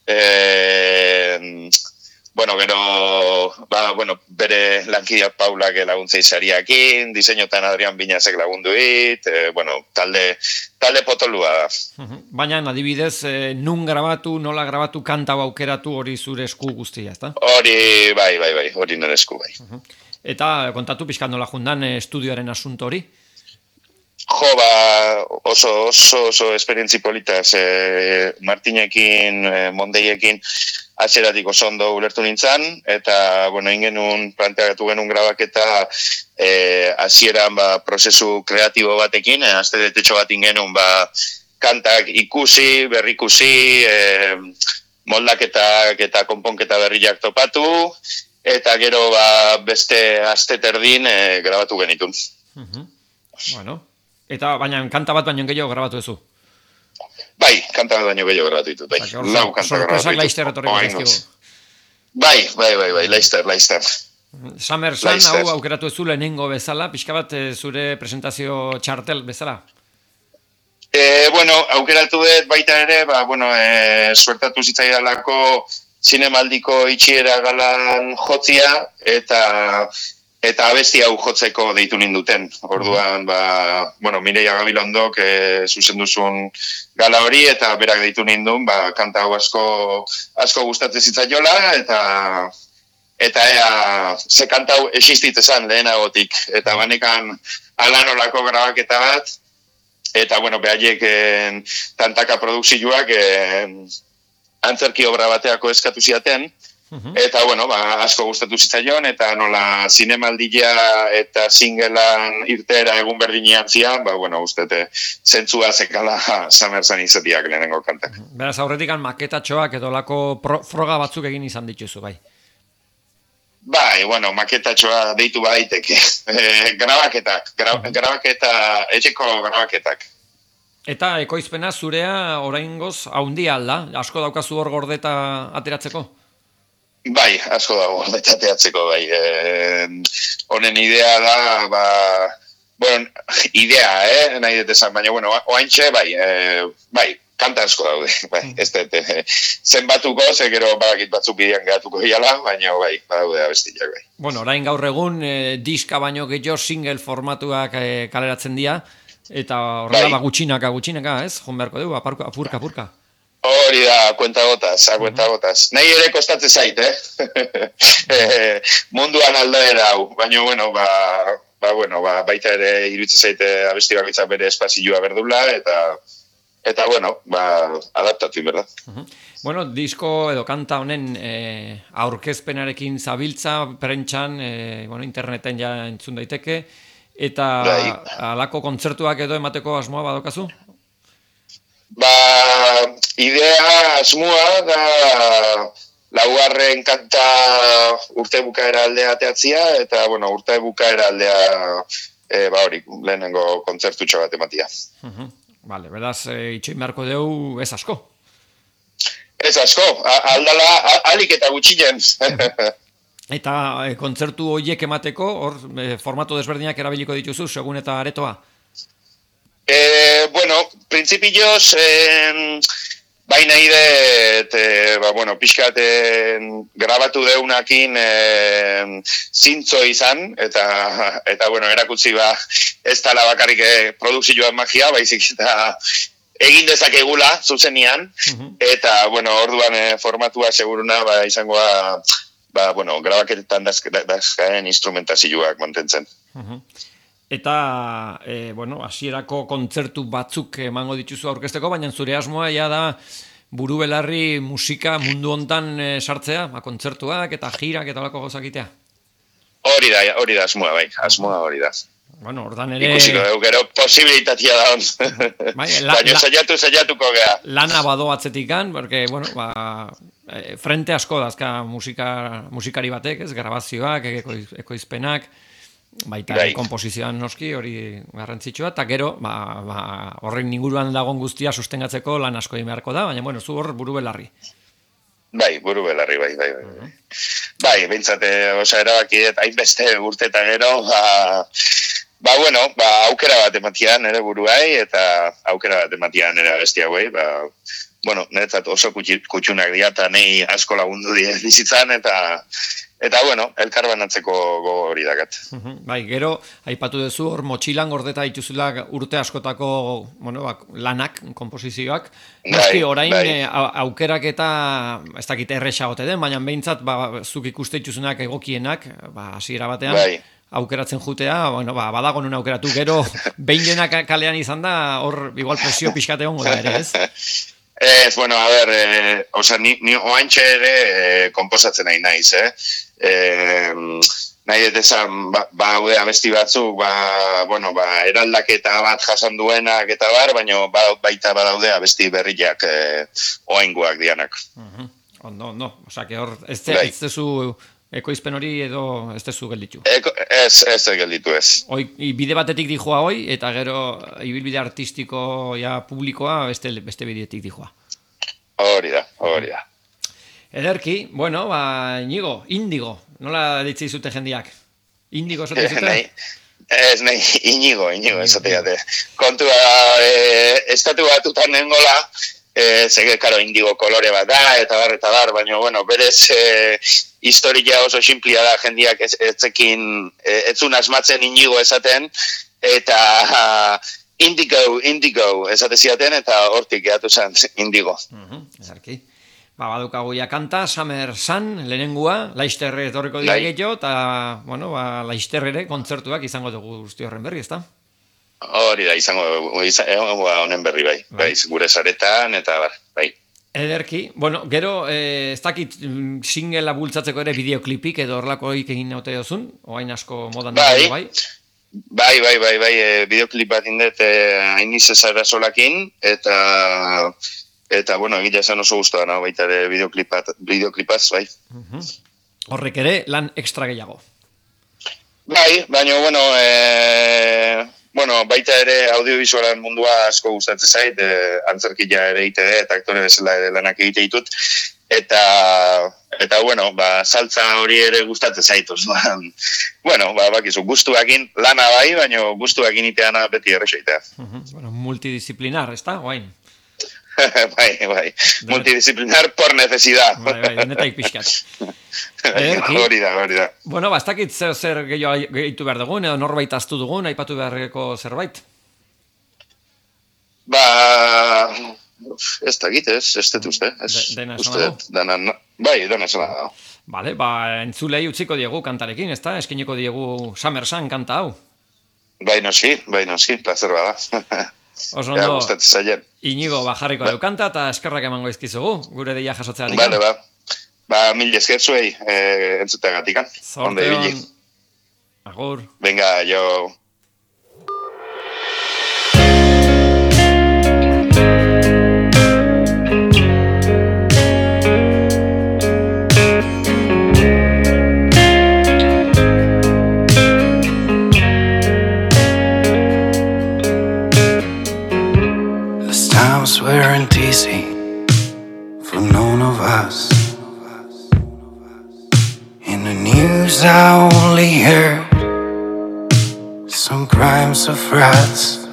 Speaker 7: e, bueno, gero, ba, bueno, bere lankidea Paulak laguntzei sariakin, diseinutan Adrian Binazek lagundu dit, e, bueno, talde, talde potolua da.
Speaker 1: Baina, adibidez, eh, nun grabatu, nola grabatu, kanta hau aukeratu hori zure esku guztia, ezta?
Speaker 7: Hori, bai, bai, bai, hori nire esku, bai.
Speaker 1: Eta kontatu pixkat nola jundan eh, estudioaren asunto hori?
Speaker 7: jo, ba, oso, oso, oso esperientzi politaz, e, Martinekin, e, Mondeiekin, atzeratik oso ondo ulertu nintzen, eta, bueno, ingenun, planteatu genuen grabaketa, e, hasieran ba, prozesu kreatibo batekin, e, azte detetxo bat ingenun, ba, kantak ikusi, berrikusi, e, moldaketak eta konponketa berriak topatu, eta gero ba, beste aste terdin e, grabatu genitun.
Speaker 1: Uh-huh. Bueno, eta baina kanta bat baino gehiago grabatu duzu?
Speaker 7: Bai, kanta bat baino gehiago grabatu ditut, bai. Lau kanta grabatu ditut.
Speaker 1: Laizter etorriko ezkigu.
Speaker 7: Bai, bai, bai, bai, Laizter, Laizter.
Speaker 1: Summer Sun hau aukeratu ezu lehenengo bezala, pixka bat zure presentazio txartel bezala?
Speaker 7: E, bueno, aukeratu dut baita ere, ba, bueno, e, suertatu zitzaidalako zinemaldiko itxiera galan jotzia, eta eta abesti hau jotzeko deitu ninduten. Orduan, ba, bueno, Mireia Gabilondok e, zuzenduzun gala hori, eta berak deitu nindun, ba, kanta hau asko, asko gustatzen zitzaiola, eta eta ea, ze kanta hau existitzen lehenagotik, eta banekan alanolako grabaketa bat, eta, bueno, behaiek eh, tantaka produkzioak eh, antzerki obra bateako eskatu ziaten, uh-huh. Eta, bueno, ba, asko gustatu zitzaion, eta nola zinemaldia eta singelan irtera egun berdinean zian, ba, bueno, ustete, zentzua zekala Summer Sun izatiak lehenengo kantak.
Speaker 1: Uh-huh. Beraz, aurretik maketatxoak edo lako pro, froga batzuk egin izan dituzu, bai?
Speaker 7: Bai, bueno, maketatxoa deitu baiteke. E, grabaketak, gra, grabaketa, etxeko grabaketak.
Speaker 1: Eta ekoizpena zurea oraingoz haundia alda? Asko daukazu hor gordeta ateratzeko?
Speaker 7: Bai, asko dago gordeta ateratzeko, bai. E, honen idea da, ba, bueno, idea, eh, nahi dut esan, baina, bueno, oaintxe, bai, e, bai, kanta asko daude, bai, ez dut, zenbatuko, ze gero badakit batzuk bidean gehatuko hiala, baina bai, badaude abestiak, bai.
Speaker 1: Bueno, orain gaur egun, eh, diska baino gehiago single formatuak eh, kaleratzen dira, eta horrela bai. ba gutxinaka, gutxinaka, ez? Jon beharko dugu, apurka, apurka, apurka.
Speaker 7: Hori da, kuenta gotaz, a kuenta gotaz. Nahi ere kostatzen zait, eh? Munduan aldaera hau, baina, bueno, ba, ba, bueno, ba, baita ere iruditzen zaite abesti bakoitzak bere espazioa berdula, eta Eta, bueno, ba, adaptatu, berda.
Speaker 1: Uh-huh. Bueno, disko edo kanta honen eh, aurkezpenarekin zabiltza, prentxan, eh, bueno, interneten ja entzun daiteke, eta
Speaker 7: Dai.
Speaker 1: Alako kontzertuak edo emateko asmoa badokazu?
Speaker 7: Ba, idea asmoa da laugarren kanta urte bukaera aldea ateatzia, eta, bueno, urte bukaera aldea, e, ba hori, lehenengo kontzertutxo bat ematia.
Speaker 1: Uh-huh. Vale, beraz, e, itxoin beharko dugu ez asko.
Speaker 7: Ez asko, aldala, alik eta gutxinen.
Speaker 1: Eta e, kontzertu horiek emateko, hor, e, formato desberdinak erabiliko dituzu, segun eta aretoa?
Speaker 7: E, bueno, prinsipioz, e, baina idet, e, ba, bueno, pixkat e, grabatu deunakin e, zintzo izan, eta, eta bueno, erakutzi ba, ez tala bakarrik e, produkzioan magia, baizik eta egin dezakegula zuzenian, uh-huh. Eta, bueno, orduan e, formatua seguruna ba, izangoa, ba, bueno, grabaketetan dazkaen instrumentazioak mantentzen.
Speaker 1: Uh-huh. Eta, e, bueno, hasierako kontzertu batzuk emango dituzu aurkezteko, baina zure asmoa ja da buru belarri musika mundu hontan e, sartzea, ba, kontzertuak eta jirak eta olako gozakitea.
Speaker 7: Hori da, hori da asmoa, bai, asmoa hori da.
Speaker 1: Bueno, ordan ere...
Speaker 7: Ikusiko dugu, gero posibilitatea da hon.
Speaker 1: Bai, la,
Speaker 7: baina saiatu, saiatuko gea.
Speaker 1: Lana bado atzetikan, porque, bueno, ba, e, frente asko dazka musika, musikari batek, ez, grabazioak, ekoiz, ekoizpenak, baita bai. Komposizioan noski, hori garrantzitsua, eta gero, ba, ba, horren inguruan dagoen guztia sustengatzeko lan asko egin beharko da, baina, bueno, zu hor buru belarri.
Speaker 7: Bai, buru belarri, bai, bai, bai. Uh-huh. Bai, bintzate, oza, erabaki, eta hainbeste urte eta gero, ba, ba, bueno, ba, aukera bat ematian ere buruai, eta aukera bat ematian ere abestia guai, ba, bueno, niretzat oso kutxunak dira, eta nahi asko lagundu die bizitzan, eta, eta, bueno, elkar banatzeko go hori dakat.
Speaker 1: Uh-huh. Bai, gero, aipatu duzu, hor motxilan gordeta dituzula urte askotako, bueno, bak, lanak, komposizioak, noski, orain bai. E, aukerak eta, ez dakit erresa gote den, baina behintzat, ba, zuk ikuste dituzunak egokienak, ba, hasiera batean, bai. aukeratzen jutea, bueno, ba, badago nun aukeratu, gero behin dena kalean izan da, hor igual presio pixkate hongo da ere, ez?
Speaker 7: Ez, bueno, a ber, eh, oza, ni, ni oaintxe ere eh, komposatzen nahi naiz, eh? Eh, nahi ez esan, ba, ba, abesti batzuk, ba, bueno, ba, eraldaketa bat jasan duenak eta bar, baina ba, baita badaude abesti berriak eh, oaingoak dianak.
Speaker 1: Uh-huh. Ondo, ondo, oza, que hor, ez tezu ekoizpen hori edo ez tezu gelditu?
Speaker 7: Eko, ez, ez gelditu ez.
Speaker 1: Hoi, bide batetik dijoa hoi, eta gero ibilbide artistiko ja publikoa beste, beste bidetik dijoa.
Speaker 7: Hori da, hori da.
Speaker 1: Ederki, bueno, ba, Inigo, Indigo, nola ditzi zute jendiak? Indigo esaten zute?
Speaker 7: Nahi, ez, nahi, Inigo, Inigo esate jate. Kontua, e, estatu batutan nengola, e, zege, karo, indigo kolore bat da, eta bar, eta bar, baina, bueno, berez e, historia oso simplia da, jendiak ez, etzekin, e, etzun asmatzen Inigo esaten, eta indigo, indigo esate ziaten, eta hortik gehiatu zen Indigo.
Speaker 1: Uh-huh, ezarki. Ba, badukagu ja kanta, Summer Sun, lehenengua, Laisterre etorriko dira gehiago, eta, bueno, ba, Laisterrere kontzertuak izango dugu guzti horren berri, ezta?
Speaker 7: Hori da, izango, izango honen berri bai, bai, gure saretan, eta bar, bai.
Speaker 1: Ederki, bueno, gero, eh, ez dakit singela bultzatzeko ere bideoklipik edo horlakoik egin naute dozun, oain asko modan
Speaker 7: bai,
Speaker 1: bai?
Speaker 7: Bai, bai, bai, bai, e, bideoklip bat indet e, hainiz ezara solakin, eta... Eta, bueno, egia esan oso guztua, no? Baita ere bideoklipaz, bai.
Speaker 1: Uh-huh. Horrek ere, lan ekstra gehiago.
Speaker 7: Bai, baina, bueno, e, bueno, baita ere audiovisualan mundua asko gustatzen zait, e, antzerkia ere ite eta aktore bezala ere lanak egite ditut. Eta, eta, bueno, ba, saltza hori ere gustatzen zaituz. Bueno, ba, bakizu, gustuakin lana bai, baina gustuakin iteana beti errexoitea.
Speaker 1: Uh-huh. Bueno, multidisciplinar, ez da, guain?
Speaker 7: bai, bai, multidisciplinar por necesidad.
Speaker 1: Bai, bai, denetaik pixkat.
Speaker 7: Hori da, hori da.
Speaker 1: Bueno, ba, ez dakit zer, zer gehiago gehitu behar dugun, edo norbait aztu dugun, aipatu beharreko zerbait?
Speaker 7: Ba, ez dakit, ez, ez dut uste.
Speaker 1: Dena esan dago?
Speaker 7: Bai, dena esan dago.
Speaker 1: Bale, ba, entzulei utziko diegu kantarekin, ez da? Eskineko diegu Summer Sun kanta hau.
Speaker 7: Bai, noski, bai, noski, placer bada.
Speaker 1: Oso ondo, Inigo bajarriko deu kanta eta eskerrak emango izkizugu, gure deia jasotzea dikan.
Speaker 7: Bale, ba. Ba, mil eskertzuei eh, entzuteagatik.
Speaker 1: Zorte hon. Agur.
Speaker 7: Venga, jo.
Speaker 6: Times weren't easy for none of us. In the news I only heard some crimes of rats,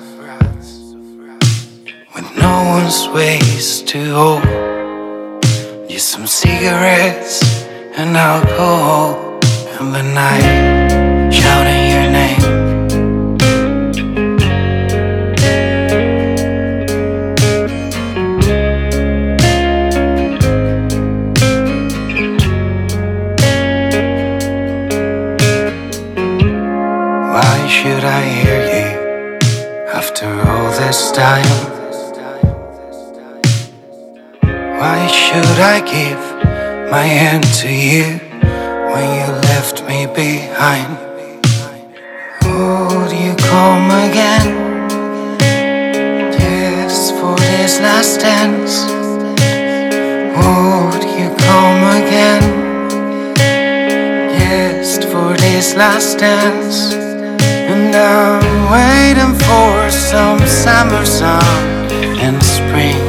Speaker 6: with no one's ways to hold, just some cigarettes and alcohol in the night, shouting your name. Should I hear you after all this time? Why should I give my hand to you when you left me behind? Would you come again just for this last dance? Would you come again just for this last dance? And I'm waiting for some summer sun in spring,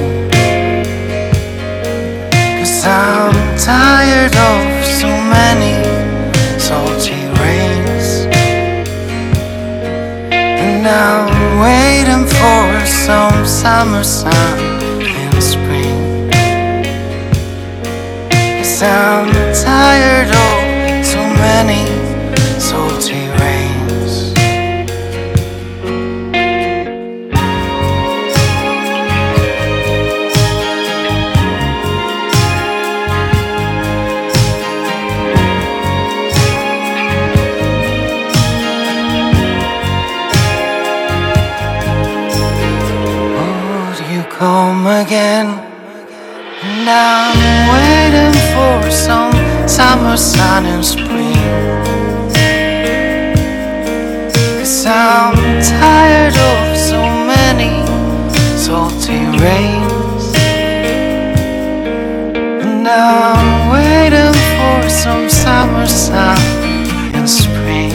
Speaker 6: 'cause I'm tired of so many salty rains. And I'm waiting for some summer sun in spring, 'cause I'm tired of so many salty rains. again. And I'm waiting for some summer sun and spring. 'Cause I'm tired of so many salty rains. And I'm waiting for some summer sun and spring.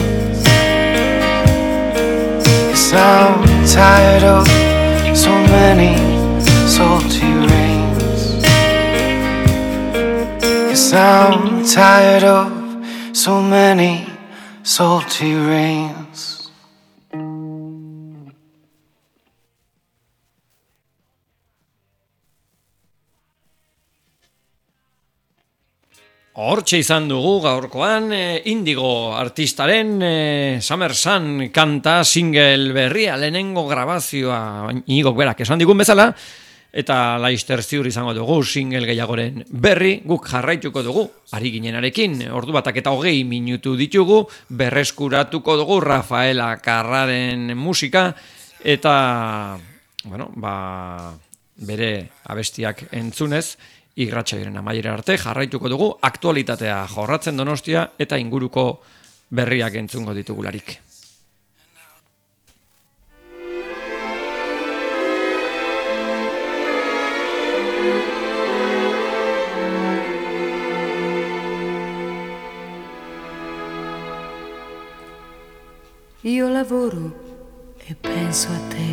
Speaker 6: 'Cause I'm tired of so many salty rains. 'Cause I'm tired of so many salty rains.
Speaker 1: Hortxe izan dugu gaurkoan e, Indigo artistaren e, Summer Sun kanta single berria, lehenengo grabazioa Inigok berak esan digun bezala, eta laister ziur izango dugu single gehiagoren berri, guk jarraituko dugu, ari ginenarekin, ordu batak eta hogei minutu ditugu, berreskuratuko dugu Rafaela Carraren musika, eta, bueno, ba, bere abestiak entzunez, irratsaioaren amaiera arte jarraituko dugu aktualitatea jorratzen Donostia eta inguruko berriak entzungo ditugularik.
Speaker 2: Io lavoro e penso a te.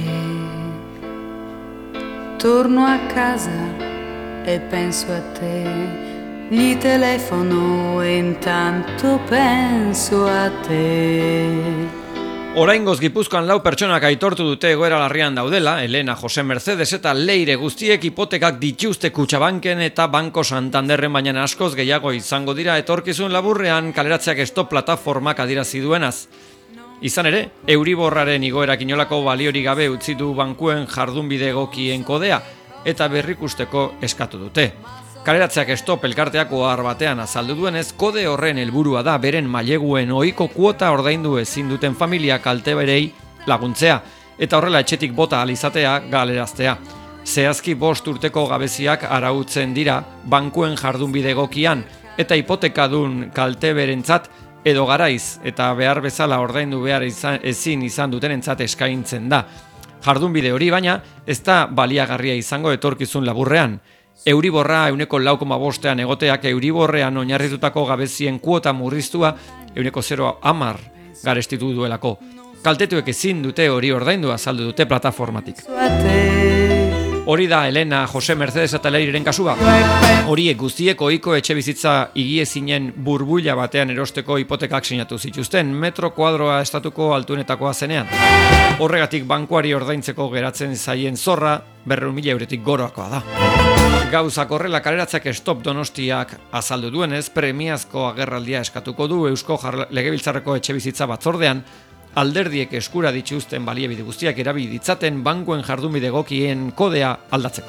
Speaker 2: Torno a casa e penso a te, gli telefono e intanto penso a te.
Speaker 1: Oraingoz Gipuzkoan lau pertsonak aitortu dute egoera larrian daudela, Elena, Jose Mercedes eta Leire guztiek hipotekak dituzte Kutxabanken eta Banko Santanderren, baina askoz gehiago izango dira etorkizun laburrean kaleratzeak stop plataformak adierazi duenaz. Izan ere, Euriborraren igoerak inolako baliori gabe utzi du bankuen jardunbide egokien kodea, eta berrikusteko eskatu dute. Kaleratzeak stop elkarteak ohar batean azaldu duenez, kode horren helburua da beren maileguen ohiko kuota ordaindu ezin duten familia kalte berei laguntzea, eta horrela etxetik bota ahal izatea galeraztea. Zehazki bost urteko gabeziak arautzen dira bankuen jardunbide egokian, eta hipotekadun kalte berentzat edo garaiz eta behar bezala ordaindu behar izan, ezin izan dutenentzat eskaintzen da. Jardunbide hori baina ez da baliagarria izango etorkizun laburrean. Euriborra euneko lau koma bostean egoteak Euriborrean oinarritutako gabezien kuota murriztua euneko zero hamar garestitu duelako. Kaltetuek ezin dute hori ordaindu azaldu dute plataformatik. Hori da Elena, Jose Mercedes eta Leireren kasua. Horiek guztiek ohiko etxe bizitza higiezinen burbuila batean erosteko hipotekak sinatu zituzten, metro kuadroa estatuko altuenetakoa zenean. Horregatik bankuari ordaintzeko geratzen zaien zorra berrehun mila euretik gorakoa da. Gauzak horrela kaleratzeak stop Donostiak azaldu duenez, premiazko agerraldia eskatuko du Eusko Legebiltzarreko etxe bizitza batzordean, alderdiek eskura dituzten baliabide guztiak erabili ditzaten bankuen jardunbide egokien kodea aldatzeko.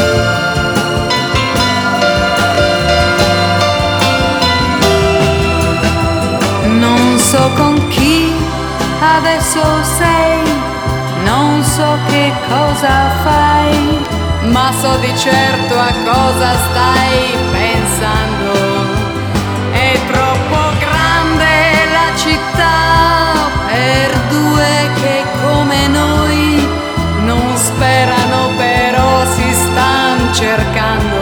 Speaker 2: Non so con chi adesso sei, non so che cosa fai, ma so di certo a cosa stai pensando. È troppo grande la città per due che come noi non sperano, però si stan cercando.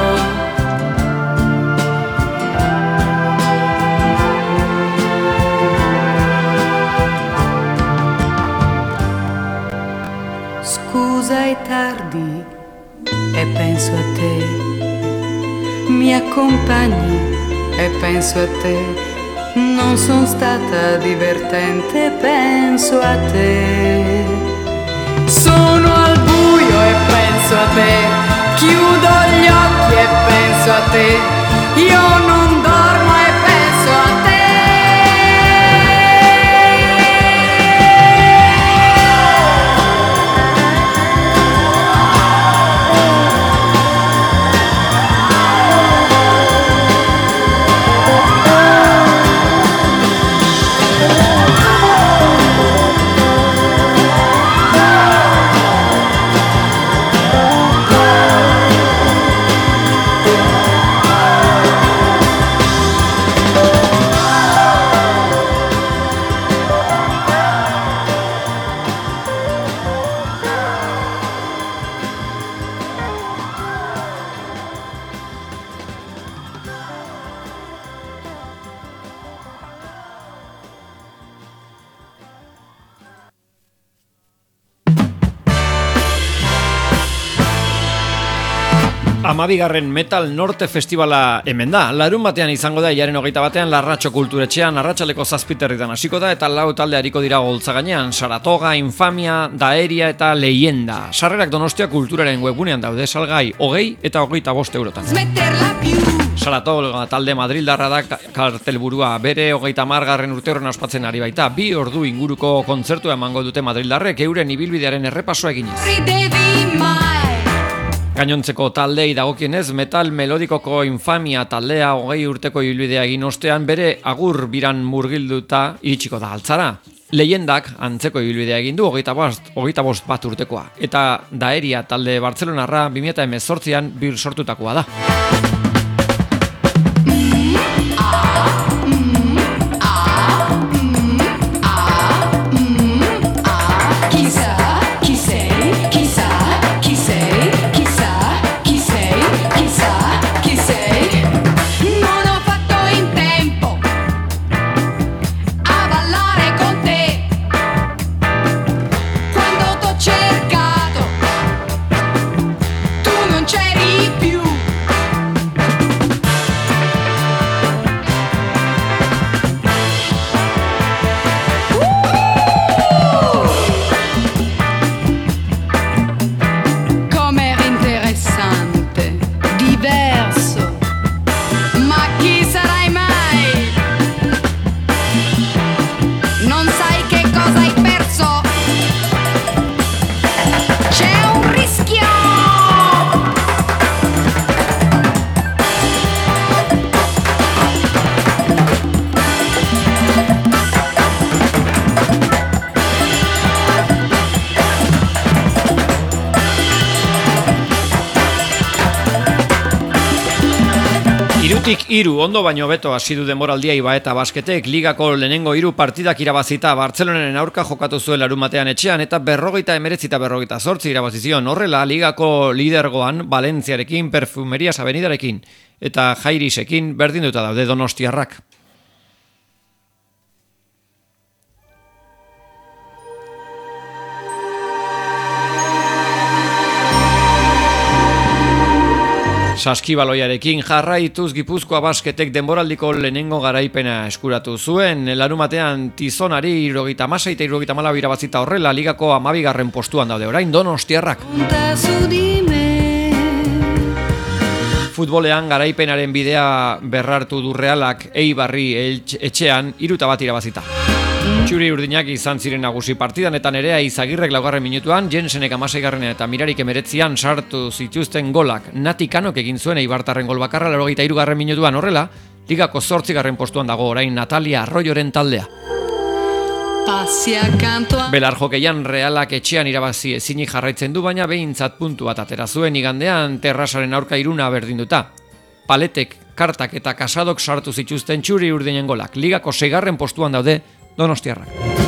Speaker 2: Scusa è tardi e penso a te, mi accompagni e penso a te. Non sono stata divertente, penso a te. Sono al buio e penso a te. Chiudo gli occhi e penso a te. Io non dormo e penso a te.
Speaker 1: Amabigarren Metal Norte Festivala hemen da. Larun batean izango da, hilaren hogeita batean, Larratxo Kulturetxean, arratsaleko zazpiterritan hasiko da, eta lau talde hariko dira goltza gainean, Saratoga, Infamia, Daeria eta Leyenda. Sarrerak Donostia Kulturaren webgunean daude, salgai hogei eta hogeita bost eurotan. Saratoga talde Madrildarra da kartelburua, bere hogeita margarren urteurren ospatzen ari baita. Bi ordu inguruko kontzertua emango dute Madrildarrek euren ibilbidearen errepasoa eginez. Gainontzeko taldei dagokienez, metal melodikoko Infamia taldea hogei urteko ibilbidea egin ostean bere agur biran murgilduta iritsiko da altzara. Leyendak antzeko ibilbidea egin du hogeita bost, hogeita bost bat urtekoa. Eta Daeria talde Bartzelonarra bi mila hemezortzian bir sortutakoa da. Hiru ondo baino beto hasi du denboraldia Iba eta Basketek ligako lehenengo hiru partidak irabazita Bartzelonaren aurka jokatu zuen larumatean etxean eta berrogeita emeretzi eta berrogeita zortzi irabazi zion. Horrela ligako lidergoan Valentziarekin, Perfumerias Avenidarekin eta Jairisekin berdinduta daude donostiarrak. Saskibaloiarekin jarraituz Gipuzkoa Basketek denboraldiko lehenengo garaipena eskuratu zuen. Larumatean Tizonari hirurogeita hamasei eta hirurogeita hamalau irabazita horrela ligako hamabigarren postuan daude orain donostiarrak. Futbolean garaipenaren bidea berrartu du Realak Eibarri etxean hiru eta bat irabazita. Txuri urdinak izan ziren nagusi partidan eta Nerea Izagirrek laugarren minutuan, Jensenek hamaseigarrenean eta Mirarik emeretzian sartu zituzten golak. Nati Kanok egin zuen Eibartarren gol bakarra laurogeita hirugarren minutuan horrela, ligako zortzigarren postuan dago orain Natalia Arroyoren taldea. Belar jokeian Realak etxean irabazi ezinik jarraitzen du, baina behintzat puntu bat atera zuen igandean Terrasaren aurka iruna berdinduta. Paletek, Kartak eta Kasadok sartu zituzten Txuri urdinen golak. Ligako seigarren postuan daude donostiarrak.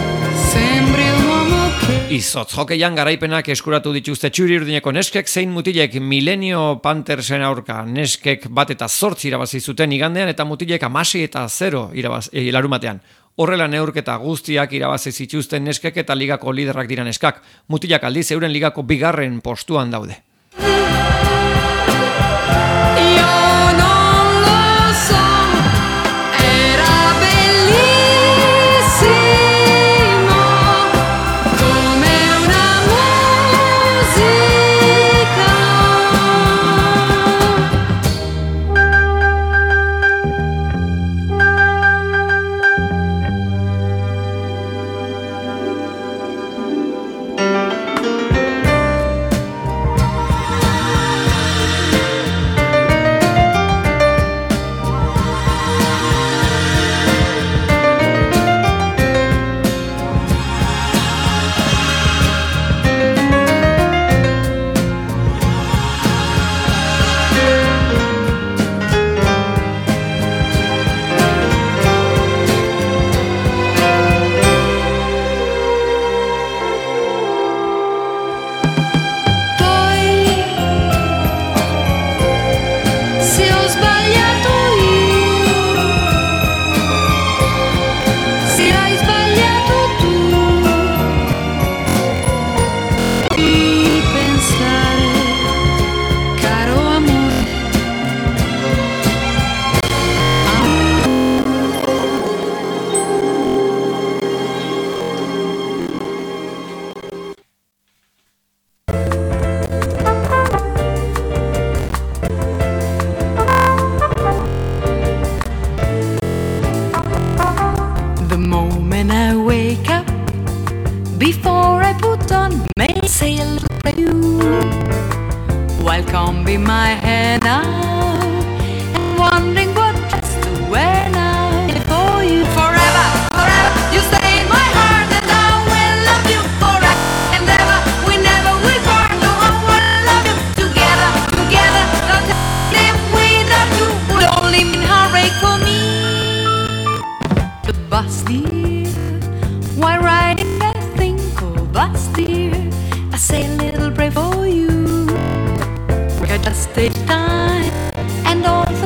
Speaker 1: Izotz jokeian garaipenak eskuratu dituzte Txuri urdineko neskek zein mutilek Milenio Panthersen aurka. Neskek bat eta zortzi irabazi zuten igandean eta mutilek hamasei eta zero irabaz, e, larumatean. Horrela neurketa guztiak irabazi zituzten neskek eta ligako liderrak dira neskak. Mutilak aldiz euren ligako bigarren postuan daude.
Speaker 5: while combing my hair now, and wondering what dress to wear now. For you forever, forever, you stay in my heart, and I will love you forever and ever. We never will part, no, I will love you together, together. Not live without you would only mean heartache for me. The Bastille, while riding that thing called Bastille, I say a little prayer for you. I just take time and all